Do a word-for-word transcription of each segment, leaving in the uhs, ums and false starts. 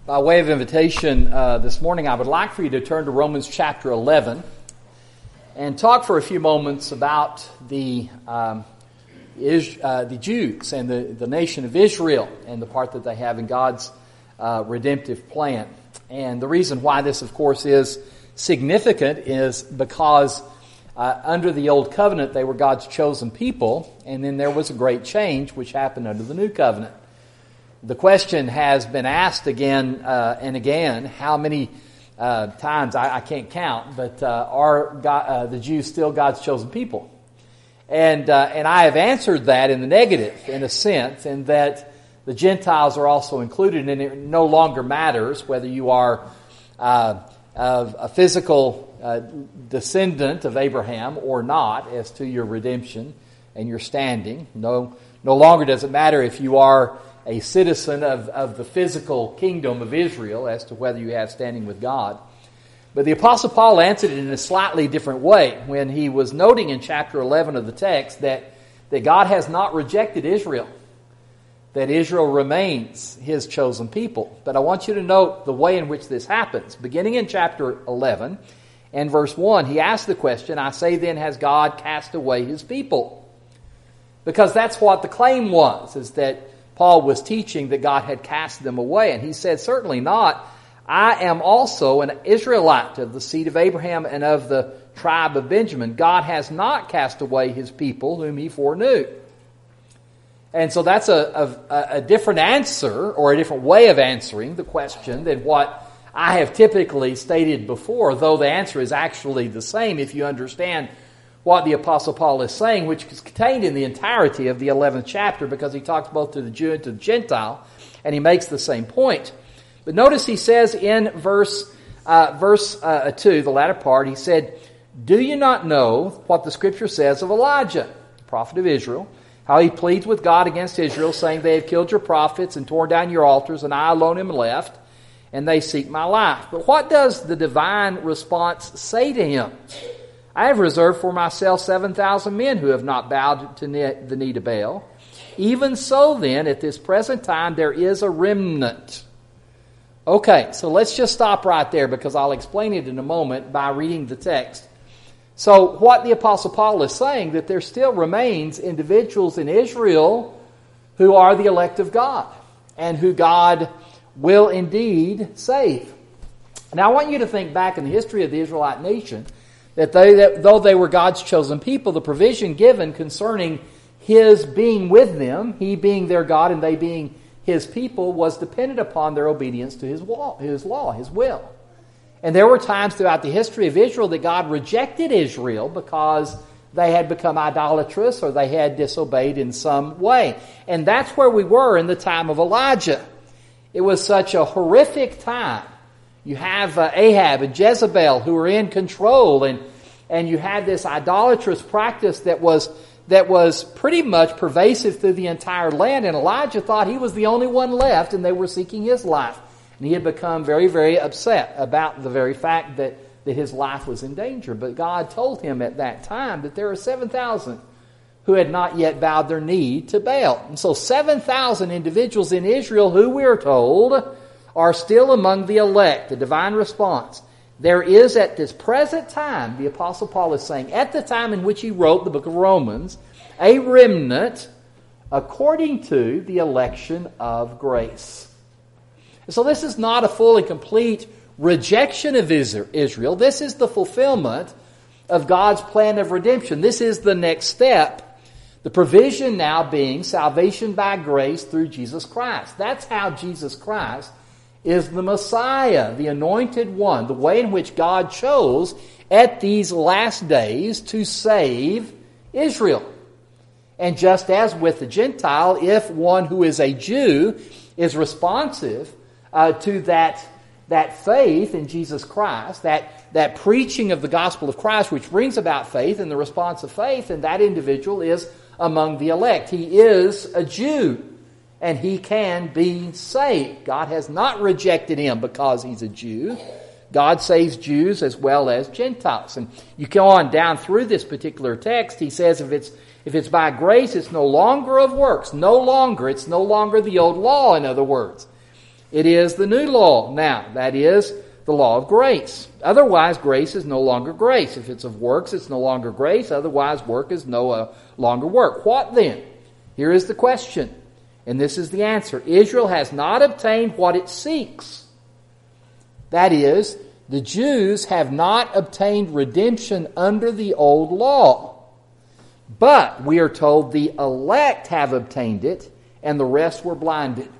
By way of invitation uh, this morning, I would like for you to turn to Romans chapter eleven and talk for a few moments about the um, is, uh, the Jews and the, the nation of Israel and the part that they have in God's uh, redemptive plan. And the reason why this, of course, is significant is because uh, under the Old Covenant, they were God's chosen people, and then there was a great change which happened under the New Covenant. The question has been asked again uh, and again, how many uh, times, I, I can't count, but uh, are God, uh, the Jews still God's chosen people? And uh, and I have answered that in the negative, in a sense, in that the Gentiles are also included, and it no longer matters whether you are uh, of a physical uh, descendant of Abraham or not as to your redemption and your standing. No, no longer does it matter if you are a citizen of, of the physical kingdom of Israel as to whether you have standing with God. But the Apostle Paul answered it in a slightly different way when he was noting in chapter eleven of the text that, that God has not rejected Israel, that Israel remains His chosen people. But I want you to note the way in which this happens. Beginning in chapter eleven and verse one, he asked the question, I say then, has God cast away His people? Because that's what the claim was, is that Paul was teaching that God had cast them away. And he said, certainly not. I am also an Israelite of the seed of Abraham and of the tribe of Benjamin. God has not cast away His people whom He foreknew. And so that's a, a, a different answer, or a different way of answering the question than what I have typically stated before, though the answer is actually the same if you understand what the Apostle Paul is saying, which is contained in the entirety of the eleventh chapter, because he talks both to the Jew and to the Gentile, and he makes the same point. But notice he says in verse uh, verse uh, two, the latter part, he said, do you not know what the Scripture says of Elijah, the prophet of Israel, how he pleads with God against Israel, saying, they have killed your prophets and torn down your altars, and I alone am left, and they seek my life. But what does the divine response say to him? I have reserved for myself seven thousand men who have not bowed to the knee to Baal. Even so then, at this present time, there is a remnant. Okay, so let's just stop right there, because I'll explain it in a moment by reading the text. So what the Apostle Paul is saying, that there still remains individuals in Israel who are the elect of God, and who God will indeed save. Now I want you to think back in the history of the Israelite nation, that they, that though they were God's chosen people, the provision given concerning His being with them, He being their God and they being His people, was dependent upon their obedience to His law, His law, His will. And there were times throughout the history of Israel that God rejected Israel because they had become idolatrous or they had disobeyed in some way. And that's where we were in the time of Elijah. It was such a horrific time. You have uh, Ahab and Jezebel who are in control, and and you had this idolatrous practice that was that was pretty much pervasive through the entire land. And Elijah thought he was the only one left, and they were seeking his life. And he had become very, very upset about the very fact that, that his life was in danger. But God told him at that time that there are seven thousand who had not yet bowed their knee to Baal. And so seven thousand individuals in Israel who, we are told, are still among the elect, the divine response. There is at this present time, the Apostle Paul is saying, at the time in which he wrote the book of Romans, a remnant according to the election of grace. So this is not a full and complete rejection of Israel. This is the fulfillment of God's plan of redemption. This is the next step. The provision now being salvation by grace through Jesus Christ. That's how Jesus Christ is the Messiah, the anointed one, the way in which God chose at these last days to save Israel. And just as with the Gentile, if one who is a Jew is responsive uh, to that, that faith in Jesus Christ, that, that preaching of the gospel of Christ which brings about faith and the response of faith, and that individual is among the elect. He is a Jew, and he can be saved. God has not rejected him because he's a Jew. God saves Jews as well as Gentiles. And you go on down through this particular text, he says if it's if it's by grace, it's no longer of works. No longer. It's no longer the old law, in other words. It is the new law now. That is the law of grace. Otherwise, grace is no longer grace. If it's of works, it's no longer grace. Otherwise, work is no uh, longer work. What then? Here is the question, and this is the answer. Israel has not obtained what it seeks. That is, the Jews have not obtained redemption under the old law. But we are told the elect have obtained it, and the rest were blinded.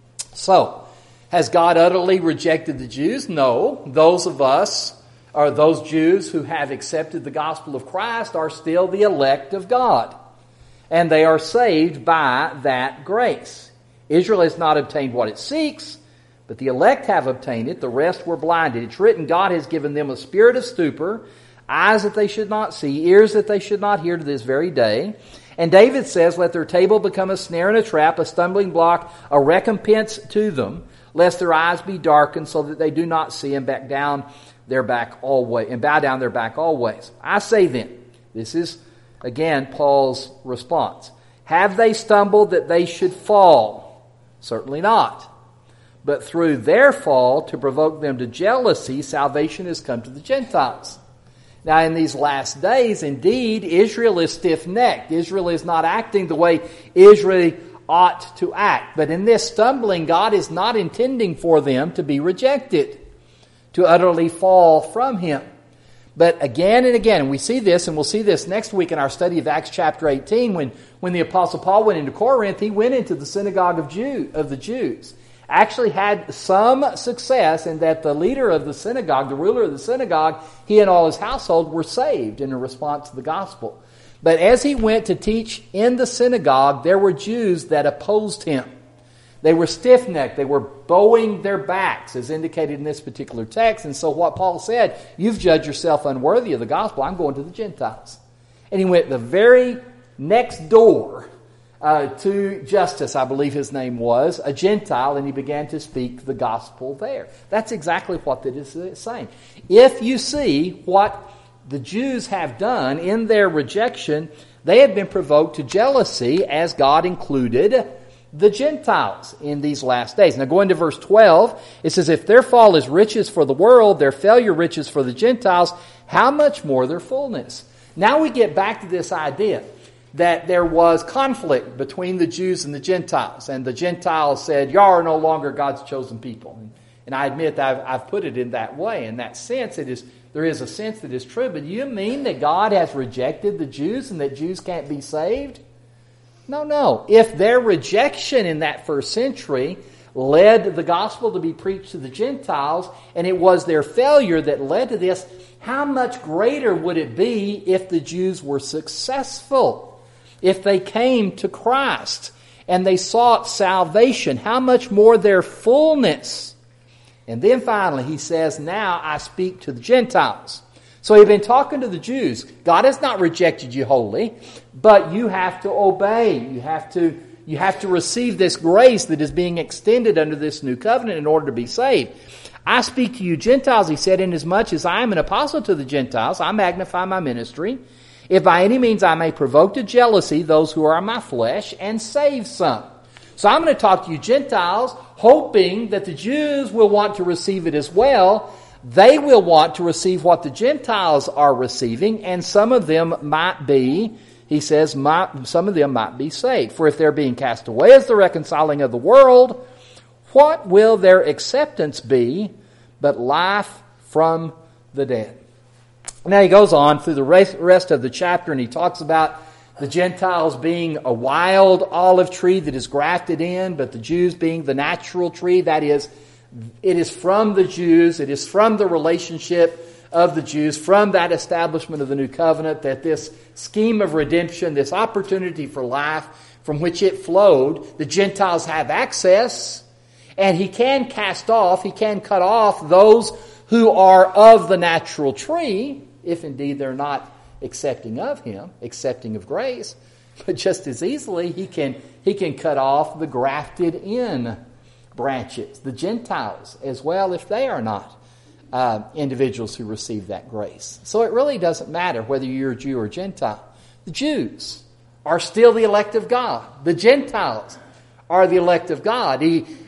So, has God utterly rejected the Jews? No. Those of us, or those Jews who have accepted the gospel of Christ, are still the elect of God. And they are saved by that grace. Israel has not obtained what it seeks, but the elect have obtained it. The rest were blinded. It's written, God has given them a spirit of stupor, eyes that they should not see, ears that they should not hear to this very day. And David says, let their table become a snare and a trap, a stumbling block, a recompense to them, lest their eyes be darkened so that they do not see and back down their back always, and bow down their back always. I say then, this is again Paul's response. Have they stumbled that they should fall? Certainly not. But through their fall, to provoke them to jealousy, salvation has come to the Gentiles. Now, in these last days, indeed, Israel is stiff-necked. Israel is not acting the way Israel ought to act. But in this stumbling, God is not intending for them to be rejected, to utterly fall from Him. But again and again, we see this, and we'll see this next week in our study of Acts chapter eighteen, when, when the Apostle Paul went into Corinth, he went into the synagogue of, Jew, of the Jews. Actually had some success in that the leader of the synagogue, the ruler of the synagogue, he and all his household were saved in response to the gospel. But as he went to teach in the synagogue, there were Jews that opposed him. They were stiff-necked. They were bowing their backs, as indicated in this particular text. And so what Paul said, you've judged yourself unworthy of the gospel. I'm going to the Gentiles. And he went the very next door uh, to Justus, I believe his name was, a Gentile, and he began to speak the gospel there. That's exactly what that is saying. If you see what the Jews have done in their rejection, they have been provoked to jealousy as God included the Gentiles in these last days. Now going to verse twelve, it says, if their fall is riches for the world, their failure riches for the Gentiles, how much more their fullness? Now we get back to this idea that there was conflict between the Jews and the Gentiles. And the Gentiles said, y'all are no longer God's chosen people. And I admit that I've, I've put it in that way. In that sense, it is there is a sense that is true. But you mean that God has rejected the Jews and that Jews can't be saved? No, no. If their rejection in that first century led the gospel to be preached to the Gentiles, and it was their failure that led to this, how much greater would it be if the Jews were successful? If they came to Christ and they sought salvation, how much more their fullness? And then finally he says, now I speak to the Gentiles. So he'd been talking to the Jews. God has not rejected you wholly, but you have to obey. You have to, you have to receive this grace that is being extended under this new covenant in order to be saved. I speak to you Gentiles, he said, inasmuch as I am an apostle to the Gentiles, I magnify my ministry, if by any means I may provoke to jealousy those who are in my flesh and save some. So I'm going to talk to you Gentiles, hoping that the Jews will want to receive it as well. They will want to receive what the Gentiles are receiving, and some of them might be, he says, might, some of them might be saved. For if they're being cast away as the reconciling of the world, what will their acceptance be but life from the dead? Now he goes on through the rest of the chapter, and he talks about the Gentiles being a wild olive tree that is grafted in, but the Jews being the natural tree. That is, it is from the Jews, it is from the relationship of the Jews, from that establishment of the new covenant, that this scheme of redemption, this opportunity for life from which it flowed, the Gentiles have access, and he can cast off, he can cut off those who are of the natural tree, if indeed they're not accepting of him, accepting of grace. But just as easily, he can, he can cut off the grafted in branches, the Gentiles as well, if they are not uh, individuals who receive that grace. So it really doesn't matter whether you're a Jew or Gentile. The Jews are still the elect of God. The Gentiles are the elect of God. He,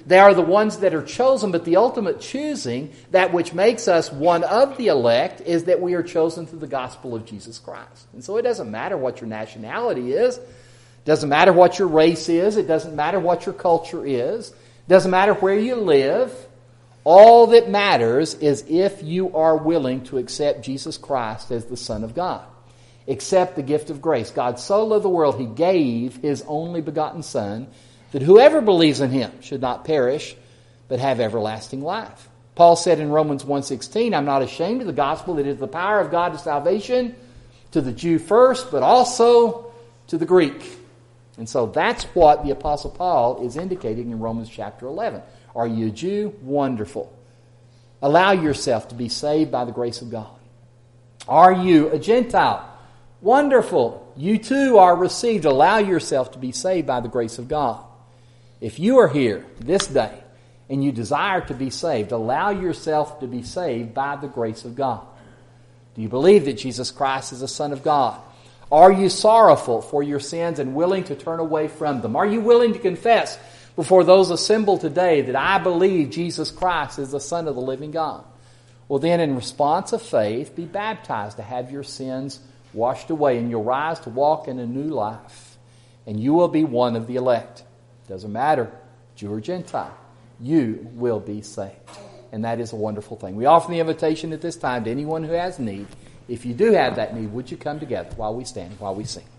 They are the ones that are chosen, but the ultimate choosing, that which makes us one of the elect, is that we are chosen through the gospel of Jesus Christ. And so it doesn't matter what your nationality is. It doesn't matter what your race is. It doesn't matter what your culture is. It doesn't matter where you live. All that matters is if you are willing to accept Jesus Christ as the Son of God. Accept the gift of grace. God so loved the world, He gave His only begotten Son, that whoever believes in Him should not perish, but have everlasting life. Paul said in Romans one sixteen, I'm not ashamed of the gospel. It is the power of God to salvation, to the Jew first, but also to the Greek. And so that's what the Apostle Paul is indicating in Romans chapter eleven. Are you a Jew? Wonderful. Allow yourself to be saved by the grace of God. Are you a Gentile? Wonderful. You too are received. Allow yourself to be saved by the grace of God. If you are here this day and you desire to be saved, allow yourself to be saved by the grace of God. Do you believe that Jesus Christ is the Son of God? Are you sorrowful for your sins and willing to turn away from them? Are you willing to confess before those assembled today that I believe Jesus Christ is the Son of the living God? Well, then in response of faith, be baptized to have your sins washed away, and you'll rise to walk in a new life, and you will be one of the elect. Doesn't matter, Jew or Gentile, you will be saved. And that is a wonderful thing. We offer the invitation at this time to anyone who has need. If you do have that need, would you come together while we stand, while we sing?